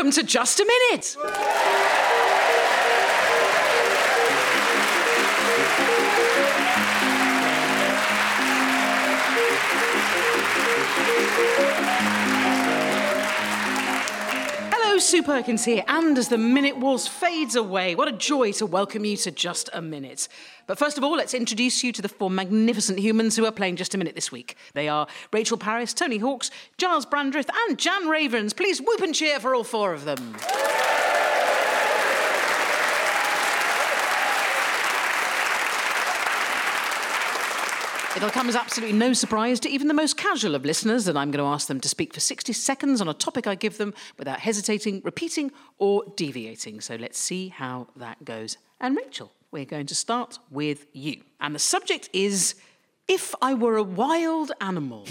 welcome to Just a Minute. Sue Perkins here, and as the Minute Waltz fades away, what a joy to welcome you to Just a Minute. But first of all, let's introduce you to the four magnificent humans who are playing Just a Minute this week. They are Rachel Parris, Tony Hawks, Giles Brandreth and Jan Ravens. Please whoop and cheer for all four of them. It'll come as absolutely no surprise to even the most casual of listeners that I'm going to ask them to speak for 60 seconds on a topic I give them without hesitating, repeating or deviating. So let's see how that goes. And Rachel, we're going to start with you. And the subject is, if I were a wild animal.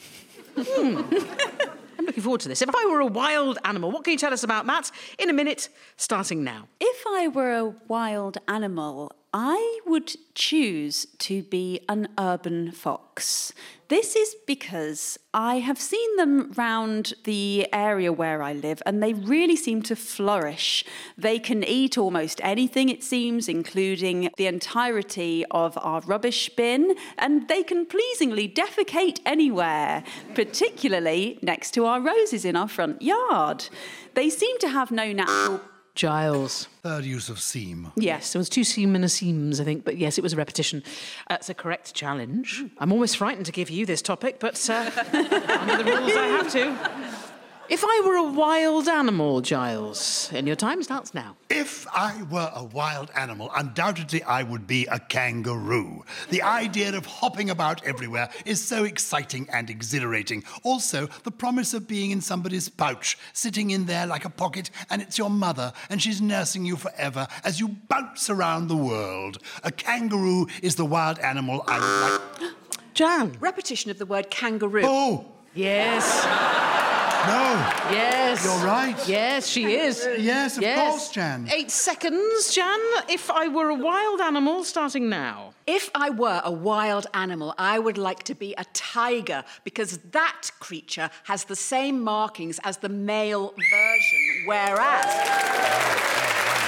I'm looking forward to this. If I were a wild animal, what can you tell us about that? In a minute, starting now. If I were a wild animal, I would choose to be an urban fox. This is because I have seen them round the area where I live, and they really seem to flourish. They can eat almost anything, it seems, including the entirety of our rubbish bin, and they can pleasingly defecate anywhere, particularly next to our roses in our front yard. They seem to have no natural... Giles. Third use of seam. Yes, there was two seam and a seams, I think, but yes, it was a repetition. It's a correct challenge. I'm almost frightened to give you this topic, but under the rules I have to. If I were a wild animal, Giles, and your time starts now. If I were a wild animal, undoubtedly I would be a kangaroo. The idea of hopping about everywhere is so exciting and exhilarating. Also, the promise of being in somebody's pouch, sitting in there like a pocket, and it's your mother, and she's nursing you forever as you bounce around the world. A kangaroo is the wild animal I would like... Jan. Repetition of the word kangaroo. Oh! Yes. No. Yes. You're right. Yes, she is. Yes, of course, Jan. 8 seconds, Jan. If I were a wild animal, starting now. If I were a wild animal, I would like to be a tiger, because that creature has the same markings as the male version, whereas...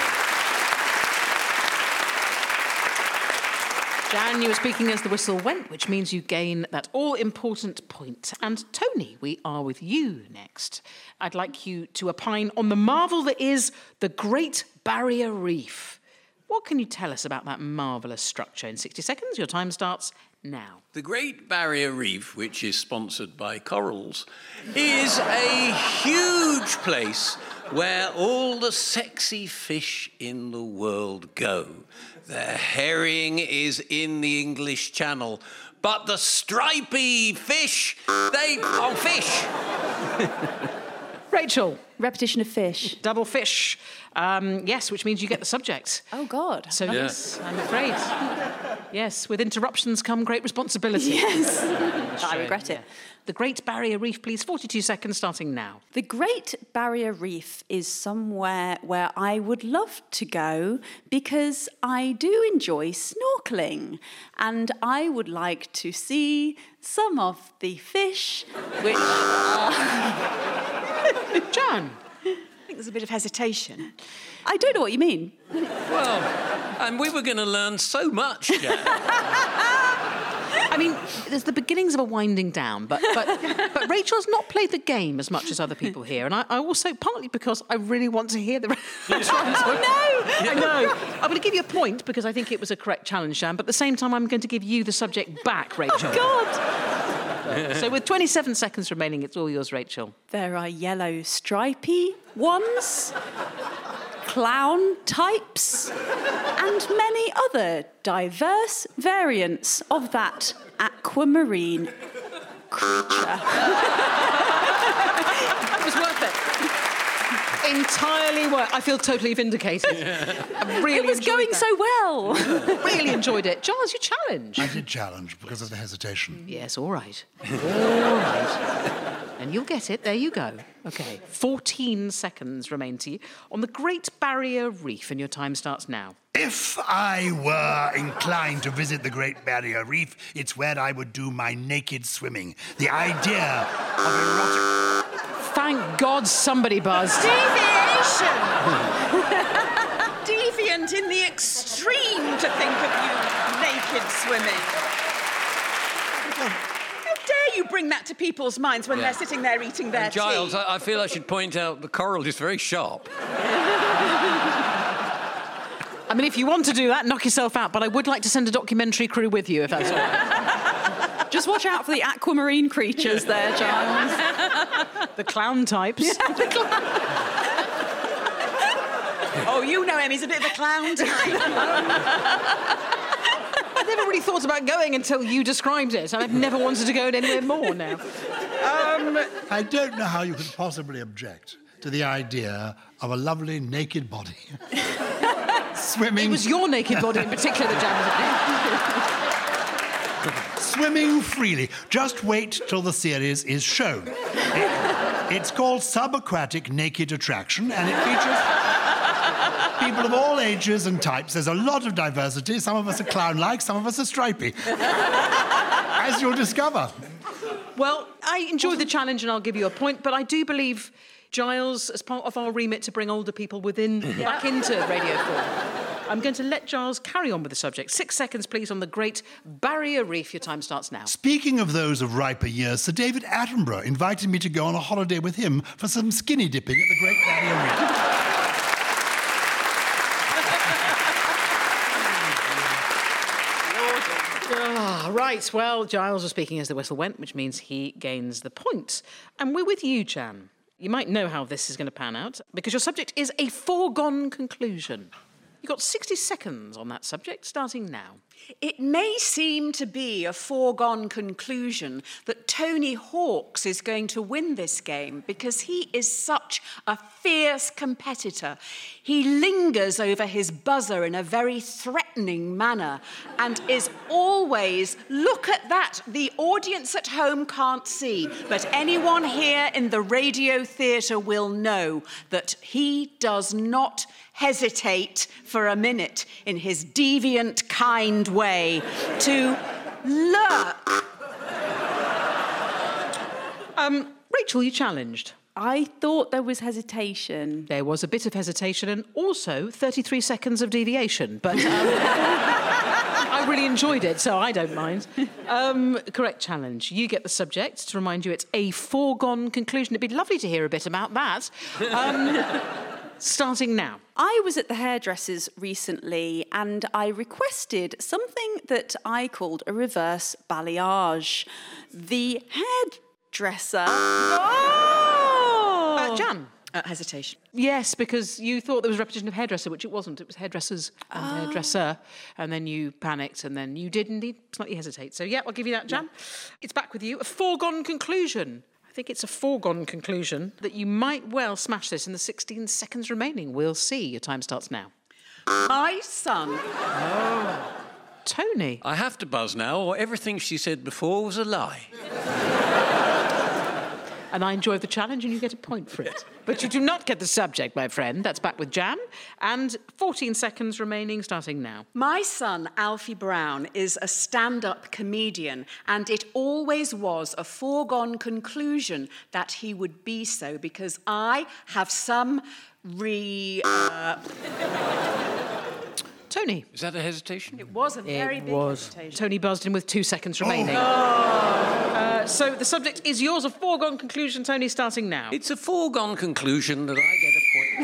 Jan, you were speaking as the whistle went, which means you gain that all-important point. And Tony, we are with you next. I'd like you to opine on the marvel that is the Great Barrier Reef. What can you tell us about that marvellous structure in 60 seconds? Your time starts now. The Great Barrier Reef, which is sponsored by Corals, is a huge place where all the sexy fish in the world go. The herring is in the English Channel, but the stripy fish, fish! Rachel. Repetition of fish. Double fish. Yes, which means you get the subject. Oh, God. So, yes, I'm afraid. Yes, with interruptions come great responsibility. Yes. I regret it. The Great Barrier Reef, please. 42 seconds, starting now. The Great Barrier Reef is somewhere where I would love to go because I do enjoy snorkeling, and I would like to see some of the fish which are... Jan. I think there's a bit of hesitation. I don't know what you mean. Well, and we were going to learn so much, Jan. I mean, there's the beginnings of a winding down, but Rachel's not played the game as much as other people here, and I also, partly because I really want to hear the... Oh, no! I know. I'm going to give you a point because I think it was a correct challenge, Jan, but at the same time, I'm going to give you the subject back, Rachel. Oh, God! So with 27 seconds remaining, it's all yours, Rachel. There are yellow stripy ones, clown types, and many other diverse variants of that aquamarine creature. It was worth it. Entirely worth. I feel totally vindicated. I really It was enjoyed going that. so well. Really enjoyed it. Giles, you challenged. I did challenge because of the hesitation. Yes, all right. All right. And you'll get it. There you go. OK, 14 seconds remain to you on the Great Barrier Reef, and your time starts now. If I were inclined to visit the Great Barrier Reef, it's where I would do my naked swimming. The idea of erotic... Thank God somebody buzzed. Stevie! Deviant in the extreme to think of you naked swimming. How dare you bring that to people's minds when they're sitting there eating their Giles, tea? I feel I should point out the coral is very sharp. I mean, if you want to do that, knock yourself out, but I would like to send a documentary crew with you, if that's all right. Just watch out for the aquamarine creatures there, Giles. The clown types. Oh, you know him, he's a bit of a clown type. I never really thought about going until you described it, and I've never wanted to go anywhere more now. I don't know how you could possibly object to the idea of a lovely naked body swimming... It was your naked body in particular that jammed Swimming freely. Just wait till the series is shown. It's called Subaquatic Naked Attraction, and it features people of all ages and types. There's a lot of diversity. Some of us are clown-like, some of us are stripy. As you'll discover. Well, I enjoyed the challenge and I'll give you a point, but I do believe, Giles, as part of our remit to bring older people back into Radio 4, I'm going to let Giles carry on with the subject. 6 seconds, please, on the Great Barrier Reef. Your time starts now. Speaking of those of riper years, Sir David Attenborough invited me to go on a holiday with him for some skinny dipping at the Great Barrier Reef. Right, well, Giles was speaking as the whistle went, which means he gains the point. And we're with you, Jan. You might know how this is going to pan out, because your subject is a foregone conclusion. You've got 60 seconds on that subject, starting now. It may seem to be a foregone conclusion that Tony Hawks is going to win this game because he is such a fierce competitor. He lingers over his buzzer in a very threatening manner and is always, look at that, the audience at home can't see, but anyone here in the radio theatre will know that he does not hesitate for a minute in his deviant, kind way to lurk. Rachel, you challenged. I thought there was hesitation. There was a bit of hesitation and also 33 seconds of deviation, but I really enjoyed it, so I don't mind. Correct challenge. You get the subject. To remind you, it's a foregone conclusion. It'd be lovely to hear a bit about that. Starting now. I was at the hairdresser's recently and I requested something that I called a reverse balayage. The hairdresser... Jan? Hesitation. Yes, because you thought there was a repetition of hairdresser, which it wasn't. It was hairdressers and hairdresser. And then you panicked and then you did indeed slightly hesitate. So, yeah, I'll give you that, Jan. Yeah. It's back with you. A foregone conclusion. I think it's a foregone conclusion that you might well smash this in the 16 seconds remaining. We'll see. Your time starts now. My son. Oh. Tony. I have to buzz now, or everything she said before was a lie. And I enjoyed the challenge and you get a point for it. But you do not get the subject, my friend. That's back with Jan. And 14 seconds remaining, starting now. My son, Alfie Brown, is a stand-up comedian, and it always was a foregone conclusion that he would be so, because I have some Tony. Is that a hesitation? It was a very big hesitation. Tony buzzed in with 2 seconds remaining. So the subject is yours, a foregone conclusion. Tony, starting now. It's a foregone conclusion that I get a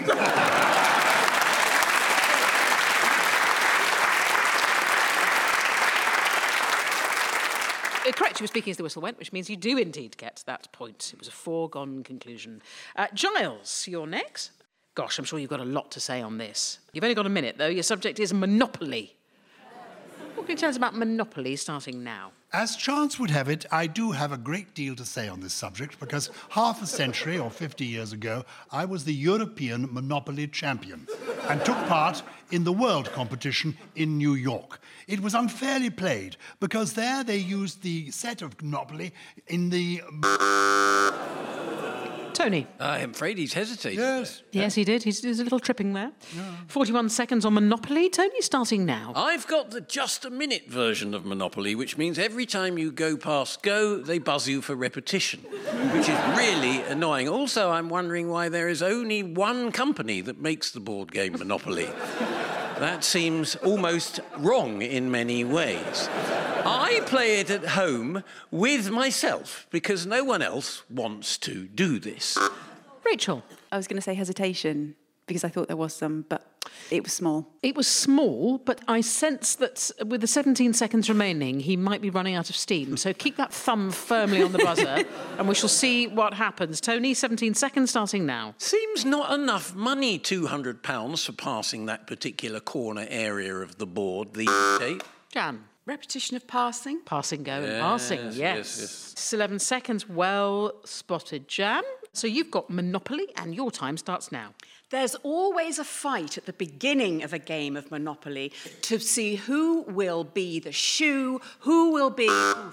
point. Correct, you were speaking as the whistle went, which means you do indeed get that point. It was a foregone conclusion. Giles, you're next. Gosh, I'm sure you've got a lot to say on this. You've only got a minute, though. Your subject is Monopoly. What can you tell us about Monopoly, starting now? As chance would have it, I do have a great deal to say on this subject because half a century or 50 years ago, I was the European Monopoly champion and took part in the world competition in New York. It was unfairly played because there they used the set of Monopoly in the... Tony. I'm afraid he's hesitating. Yes. Yes, he did. There's a little tripping there. 41 seconds on Monopoly. Tony, starting now. I've got the just a minute version of Monopoly, which means every time you go past go, they buzz you for repetition, which is really annoying. Also, I'm wondering why there is only one company that makes the board game Monopoly. That seems almost wrong in many ways. I play it at home with myself because no one else wants to do this. Rachel. I was going to say hesitation because I thought there was some, but it was small. It was small, but I sense that with the 17 seconds remaining, he might be running out of steam. So keep that thumb firmly on the buzzer, and we shall see what happens. Tony, 17 seconds starting now. Seems not enough money, £200 for passing that particular corner area of the board these days. Jan. Repetition of passing. Passing, go, and passing, yes. yes. It's 11 seconds, well spotted, Jan. So you've got Monopoly, and your time starts now. There's always a fight at the beginning of a game of Monopoly to see who will be the shoe, who will be...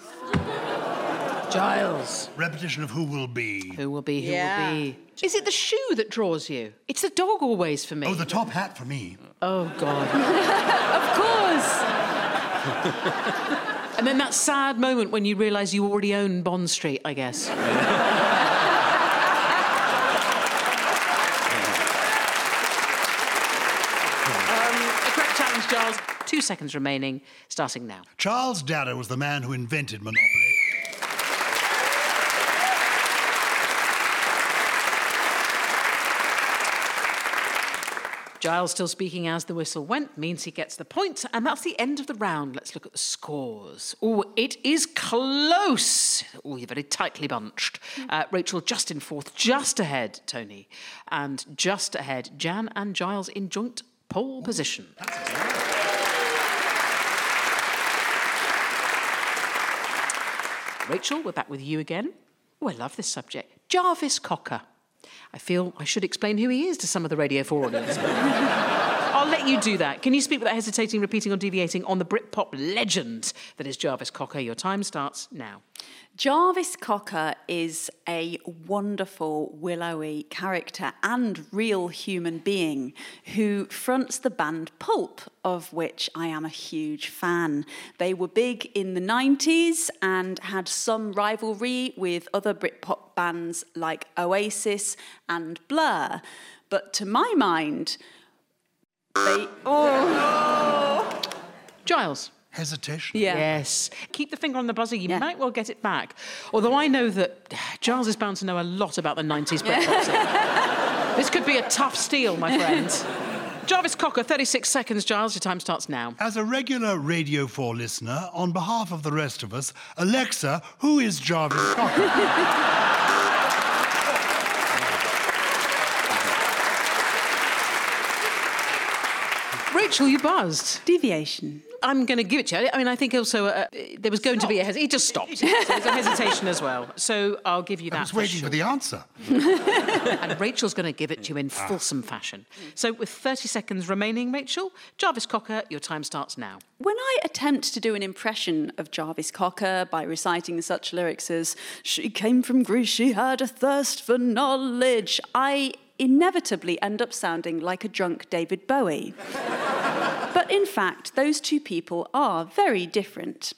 Giles. Repetition of who will be. Who will be, who Yeah. will be? Is it the shoe that draws you? It's the dog always for me. Oh, the top hat for me. Oh, God. Of course! And then that sad moment when you realise you already own Bond Street, I guess. A correct challenge, Giles. 2 seconds remaining, starting now. Charles Darrow was the man who invented Monopoly. Giles still speaking as the whistle went means he gets the point, and that's the end of the round. Let's look at the scores. Oh, it is close. Oh, you're very tightly bunched. Rachel just in fourth, just ahead, Tony, and just ahead, Jan and Giles in joint pole position. Rachel, we're back with you again. Oh, I love this subject. Jarvis Cocker. I feel I should explain who he is to some of the Radio 4 audience. I'll let you do that. Can you speak without hesitating, repeating or deviating on the Britpop legend that is Jarvis Cocker? Your time starts now. Jarvis Cocker is a wonderful, willowy character and real human being who fronts the band Pulp, of which I am a huge fan. They were big in the 90s and had some rivalry with other Britpop bands like Oasis and Blur. But to my mind, they... Giles. Hesitation. Yeah. Yes. Keep the finger on the buzzer. You might well get it back. Although I know that Giles is bound to know a lot about the 90s Britpop scene. This could be a tough steal, my friends. Jarvis Cocker, 36 seconds, Giles. Your time starts now. As a regular Radio 4 listener, on behalf of the rest of us, Alexa, who is Jarvis Cocker? Rachel, you buzzed. Deviation. I'm going to give it to you. I mean, I think also there was going to be a hesitation. He just stopped. So there's a hesitation as well. So I'll give you that. I was waiting for the answer. And Rachel's going to give it to you in fulsome fashion. So with 30 seconds remaining, Rachel, Jarvis Cocker, your time starts now. When I attempt to do an impression of Jarvis Cocker by reciting such lyrics as, "She came from Greece, she had a thirst for knowledge," I inevitably end up sounding like a drunk David Bowie. But in fact, those two people are very different.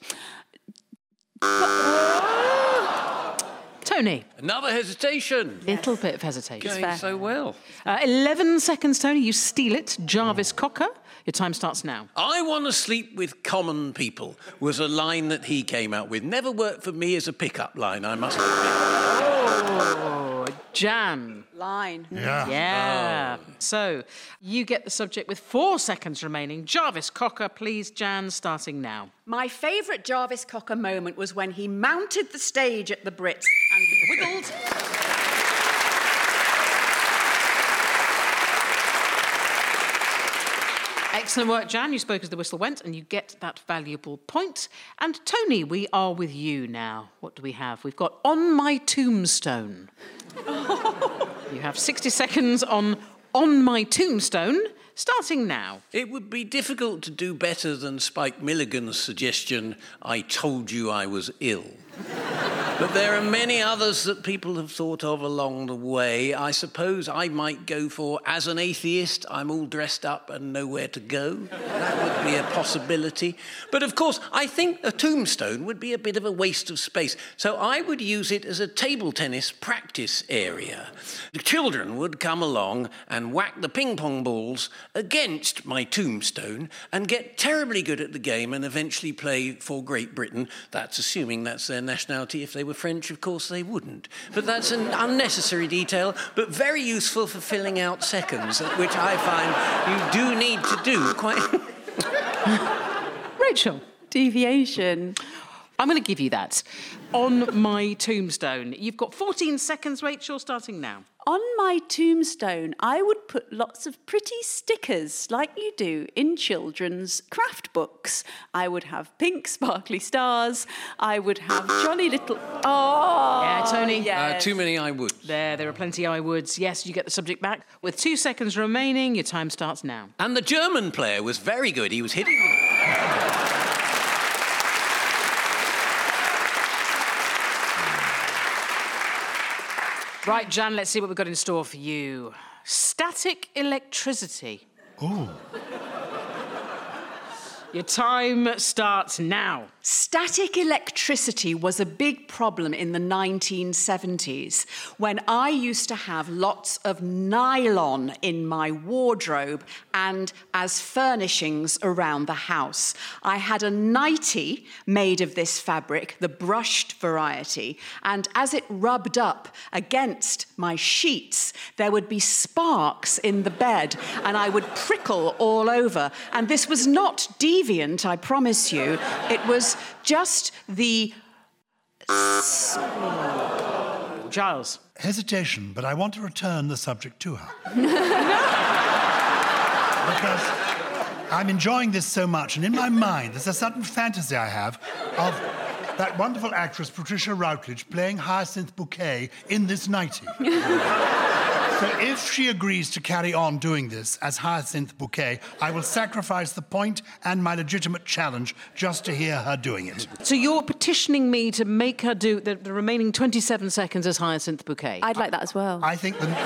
Tony. Another hesitation. Little bit of hesitation. Going fair. so well. 11 seconds, Tony. You steal it. Jarvis Cocker. Your time starts now. I want to sleep with common people was a line that he came out with. Never worked for me as a pickup line, I must admit. Oh, Jan. Line. Yeah. Yeah. So you get the subject with 4 seconds remaining. Jarvis Cocker, please, Jan, starting now. My favourite Jarvis Cocker moment was when he mounted the stage at the Brits and wiggled. Excellent work, Jan. You spoke as the whistle went, and you get that valuable point. And Tony, we are with you now. What do we have? We've got On My Tombstone. You have 60 seconds on My Tombstone, starting now. It would be difficult to do better than Spike Milligan's suggestion, "I told you I was ill." But there are many others that people have thought of along the way. I suppose I might go for, as an atheist, I'm all dressed up and nowhere to go. That would be a possibility. But of course, I think a tombstone would be a bit of a waste of space. So I would use it as a table tennis practice area. The children would come along and whack the ping pong balls against my tombstone and get terribly good at the game and eventually play for Great Britain. That's assuming that's their nationality. If they were French, of course, they wouldn't. But that's an unnecessary detail, but very useful for filling out seconds, which I find you do need to do quite... Rachel. Deviation. I'm going to give you that. On my tombstone. You've got 14 seconds, Rachel, starting now. On my tombstone, I would put lots of pretty stickers like you do in children's craft books. I would have pink sparkly stars. I would have jolly little... Oh! Yeah, Tony? Yes. Too many I would. There are plenty I woulds. Yes, you get the subject back. With 2 seconds remaining, your time starts now. And the German player was very good. He was hitting... Right, Jan, let's see what we've got in store for you. Static electricity. Ooh. Your time starts now. Static electricity was a big problem in the 1970s when I used to have lots of nylon in my wardrobe and as furnishings around the house. I had a nightie made of this fabric, the brushed variety, and as it rubbed up against my sheets, there would be sparks in the bed and I would prickle all over. And this was not deviant, I promise you. It was just the... Giles. Hesitation, but I want to return the subject to her. Because I'm enjoying this so much, and in my mind, there's a sudden fantasy I have of that wonderful actress, Patricia Routledge, playing Hyacinth Bouquet in this nightie. So if she agrees to carry on doing this as Hyacinth Bouquet, I will sacrifice the point and my legitimate challenge just to hear her doing it. So you're petitioning me to make her do the remaining 27 seconds as Hyacinth Bouquet? I'd like that as well. I think the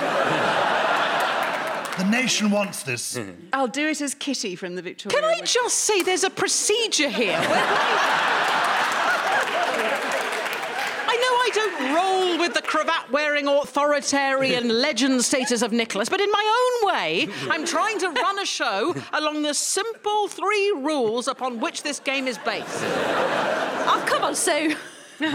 nation wants this. I'll do it as Kitty from the Victoria. Can I just say there's a procedure here? I know I don't roll with the cravat-wearing authoritarian legend status of Nicholas, but in my own way, I'm trying to run a show along the simple 3 rules upon which this game is based. Oh, come on, Sue. You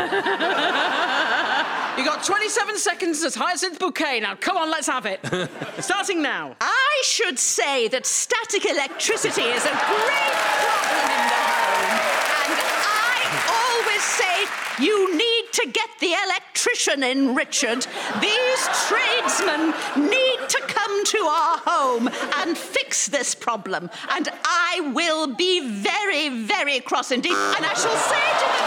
got 27 seconds as Hyacinth Bouquet. Now, come on, let's have it. Starting now. I should say that static electricity is a great problem in the home. And I always say you need to get the electrician in, Richard. These tradesmen need to come to our home and fix this problem. And I will be very, very cross indeed. And I shall say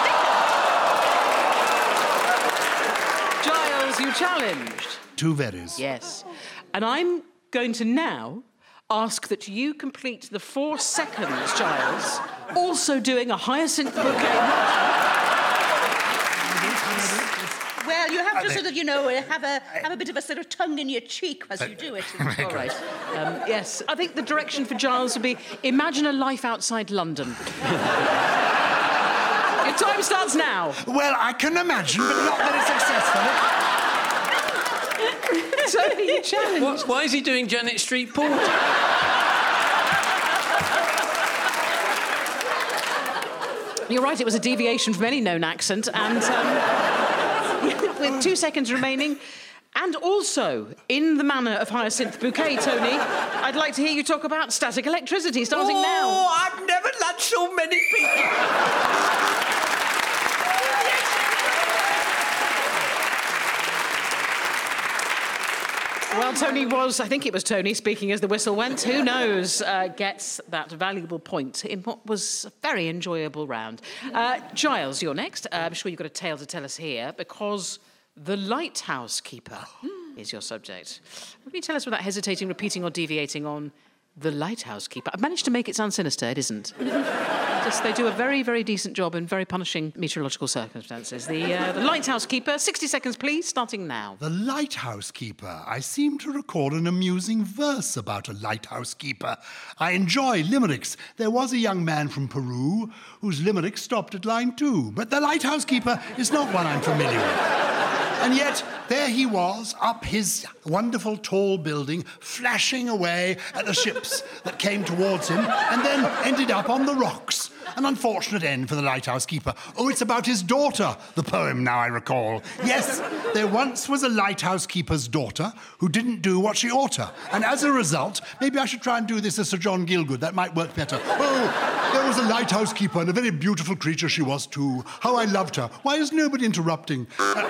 to the vicar... Giles, you challenged. 2 veris. Yes. And I'm going to now ask that you complete the 4 seconds, Giles, also doing a Hyacinth Bouquet. Well, you have to sort of, have a bit of a sort of tongue in your cheek as you do it. All right. Yes, I think the direction for Giles would be imagine a life outside London. Your time starts now. Well, I can imagine, but not very successfully. So you challenge. Why is he doing Janet Street Porter? You're right, it was a deviation from any known accent, and with 2 seconds remaining, and also, in the manner of Hyacinth Bouquet, Tony, I'd like to hear you talk about static electricity, starting now. Oh, I've never had so many people. Well, Tony was, I think it was Tony, speaking as the whistle went, who knows, gets that valuable point in what was a very enjoyable round. Giles, you're next. I'm sure you've got a tale to tell us here, because the lighthouse keeper is your subject. What can you tell us without hesitating, repeating or deviating on the lighthouse keeper? I've managed to make it sound sinister, it isn't. They do a very, very decent job in very punishing meteorological circumstances. The lighthouse keeper, 60 seconds, please, starting now. The lighthouse keeper. I seem to recall an amusing verse about a lighthouse keeper. I enjoy limericks. There was a young man from Peru whose limerick stopped at line 2, but the lighthouse keeper is not one I'm familiar with. And yet, there he was, up his wonderful tall building, flashing away at the ships that came towards him, and then ended up on the rocks. An unfortunate end for the lighthouse keeper. Oh, it's about his daughter, the poem, now I recall. Yes, there once was a lighthouse keeper's daughter who didn't do what she oughta. And as a result, maybe I should try and do this as Sir John Gielgud. That might work better. Oh, there was a lighthouse keeper, and a very beautiful creature she was too. How I loved her. Why is nobody interrupting?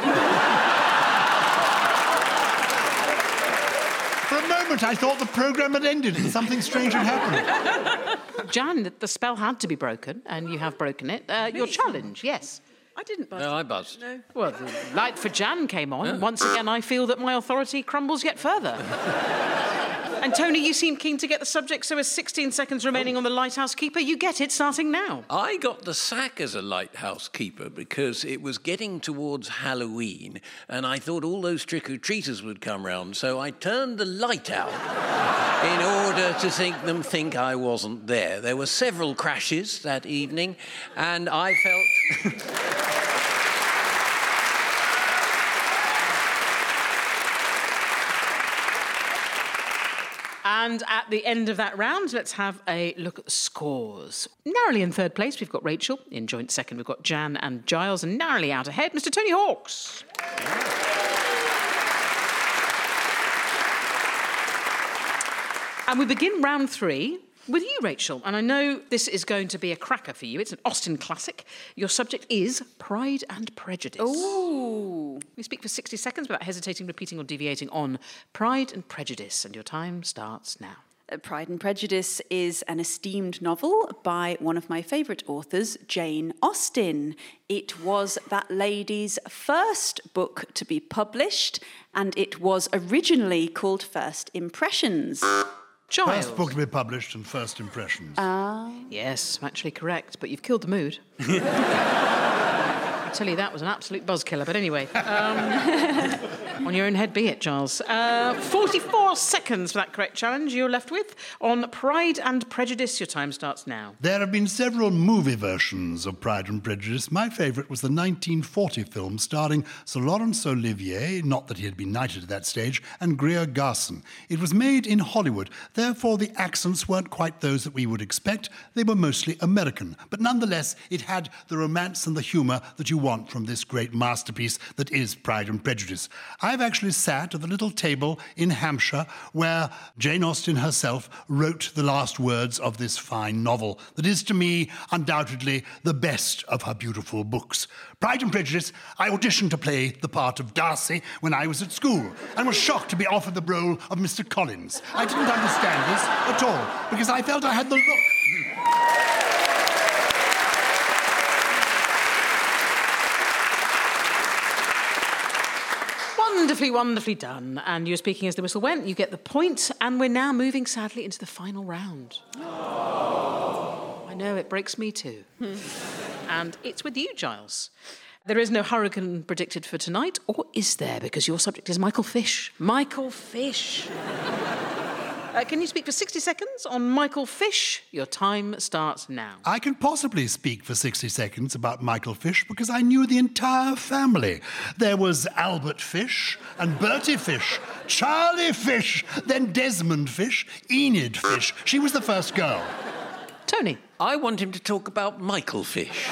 For a moment, I thought the programme had ended and something strange had happened. Jan, the spell had to be broken, and you have broken it. Your challenge, yes. I didn't buzz. No, I buzzed. No. Well, the light for Jan came on, and once again I feel that my authority crumbles yet further. And Tony, you seem keen to get the subject, so with 16 seconds remaining on the lighthouse keeper, you get it starting now. I got the sack as a lighthouse keeper because it was getting towards Halloween and I thought all those trick-or-treaters would come round, so I turned the light out in order to think I wasn't there. There were several crashes that evening and I felt... And at the end of that round, let's have a look at the scores. Narrowly in third place, we've got Rachel. In joint second, we've got Jan and Giles. And narrowly out ahead, Mr. Tony Hawks. And we begin round 3 with you, Rachel. And I know this is going to be a cracker for you. It's an Austen classic. Your subject is Pride and Prejudice. Ooh. We speak for 60 seconds without hesitating, repeating or deviating on Pride and Prejudice. And your time starts now. Pride and Prejudice is an esteemed novel by one of my favourite authors, Jane Austen. It was that lady's first book to be published, and it was originally called First Impressions. Giles. First book to be published and first impressions. Yes, actually correct, but you've killed the mood. I tell you, that was an absolute buzzkiller. But anyway, on your own head be it, Giles. 44 seconds for that correct challenge you're left with. On Pride and Prejudice, your time starts now. There have been several movie versions of Pride and Prejudice. My favourite was the 1940 film starring Sir Laurence Olivier, not that he had been knighted at that stage, and Greer Garson. It was made in Hollywood, therefore the accents weren't quite those that we would expect. They were mostly American, but nonetheless it had the romance and the humour that you want from this great masterpiece that is Pride and Prejudice. I've actually sat at the little table in Hampshire where Jane Austen herself wrote the last words of this fine novel that is, to me, undoubtedly the best of her beautiful books. Pride and Prejudice, I auditioned to play the part of Darcy when I was at school and was shocked to be offered the role of Mr. Collins. I didn't understand this at all because I felt I had the look. Wonderfully, wonderfully done. And you're speaking as the whistle went. You get the point. And we're now moving, sadly, into the final round. I know, it breaks me too. And it's with you, Giles. There is no hurricane predicted for tonight, or is there? Because your subject is Michael Fish. Michael Fish. Can you speak for 60 seconds on Michael Fish? Your time starts now. I can possibly speak for 60 seconds about Michael Fish because I knew the entire family. There was Albert Fish and Bertie Fish, Charlie Fish, then Desmond Fish, Enid Fish. She was the first girl. Tony. I want him to talk about Michael Fish.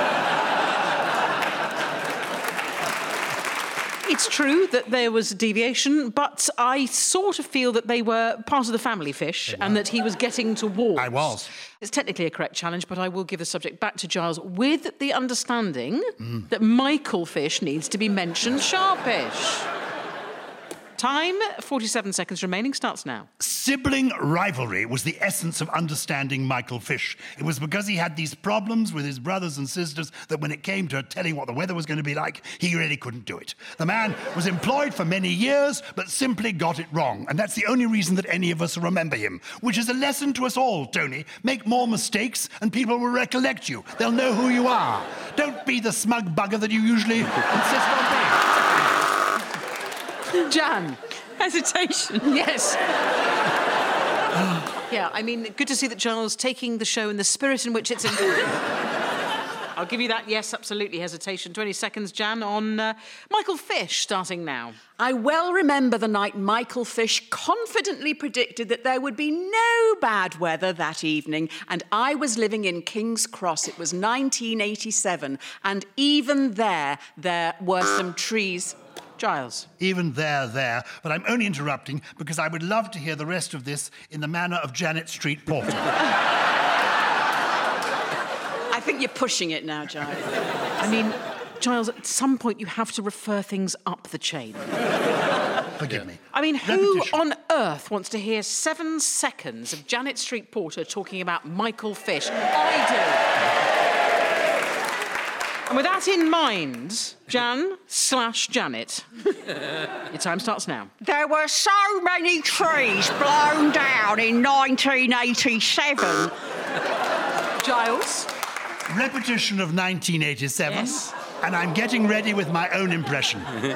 It's true that there was a deviation, but I sort of feel that they were part of the family fish and that he was getting towards. I was. It's technically a correct challenge, but I will give the subject back to Giles with the understanding that Michael Fish needs to be mentioned sharpish. Time, 47 seconds remaining, starts now. Sibling rivalry was the essence of understanding Michael Fish. It was because he had these problems with his brothers and sisters that when it came to telling what the weather was going to be like, he really couldn't do it. The man was employed for many years, but simply got it wrong. And that's the only reason that any of us remember him, which is a lesson to us all, Tony. Make more mistakes and people will recollect you. They'll know who you are. Don't be the smug bugger that you usually insist on being. Jan. Hesitation. Yes. Yeah, I mean, good to see that Giles taking the show in the spirit in which it's intended. I'll give you that, yes, absolutely, hesitation. 20 seconds, Jan, on Michael Fish, starting now. I well remember the night Michael Fish confidently predicted that there would be no bad weather that evening, and I was living in King's Cross. It was 1987, and even there were some trees. Giles. Even there, but I'm only interrupting because I would love to hear the rest of this in the manner of Janet Street Porter. I think you're pushing it now, Giles. I mean, Giles, at some point you have to refer things up the chain. Forgive me. I mean, who Repetition. on earth wants to hear 7 seconds of Janet Street Porter talking about Michael Fish? I do. And with that in mind, Jan/Janet, your time starts now. There were so many trees blown down in 1987. Giles. Repetition of 1987, Yes. and I'm getting ready with my own impression.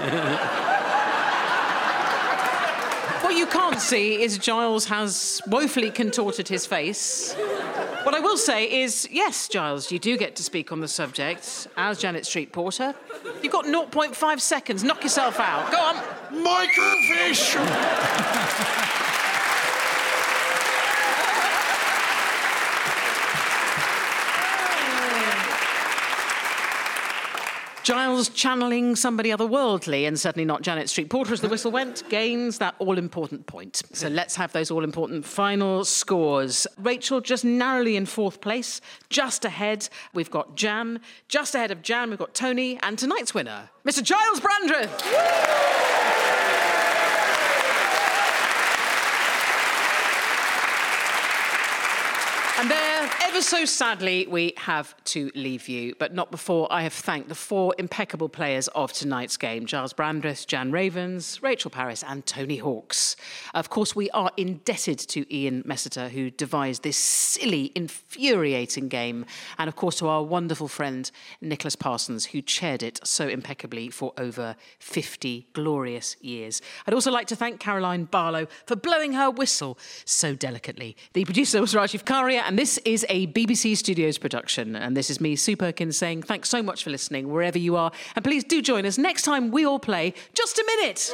What you can't see is Giles has woefully contorted his face. What I will say is, yes, Giles, you do get to speak on the subject as Janet Street Porter. You've got 0.5 seconds. Knock yourself out. Go on. Michael Fish! Giles channeling somebody otherworldly, and certainly not Janet Street Porter as the whistle went, gains that all-important point. So let's have those all-important final scores. Rachel just narrowly in 4th place, just ahead. We've got Jan. Just ahead of Jan, we've got Tony. And tonight's winner, Mr. Giles Brandreth. And there, ever so sadly, we have to leave you, but not before I have thanked the 4 impeccable players of tonight's game: Giles Brandreth, Jan Ravens, Rachel Parris and Tony Hawks. Of course, we are indebted to Ian Messiter, who devised this silly, infuriating game, and of course to our wonderful friend Nicholas Parsons, who chaired it so impeccably for over 50 glorious years. I'd also like to thank Caroline Barlow for blowing her whistle so delicately. The producer was Rajiv Karia, and this is a BBC Studios production. And this is me, Sue Perkins, saying thanks so much for listening, wherever you are. And please do join us next time we all play Just a Minute.